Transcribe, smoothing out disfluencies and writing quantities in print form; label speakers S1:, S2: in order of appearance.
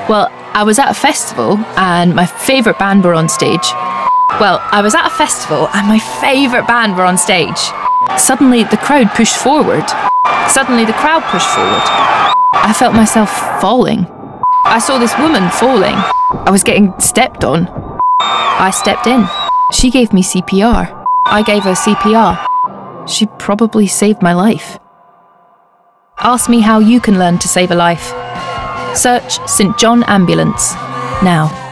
S1: Well, I was at a festival and my favourite band were on stage. Suddenly, the crowd pushed forward. I felt myself falling. I saw this woman falling. I was getting stepped on. I stepped in. She gave me CPR. I gave her CPR. She probably saved my life. Ask me how you can learn to save a life. Search St John Ambulance now.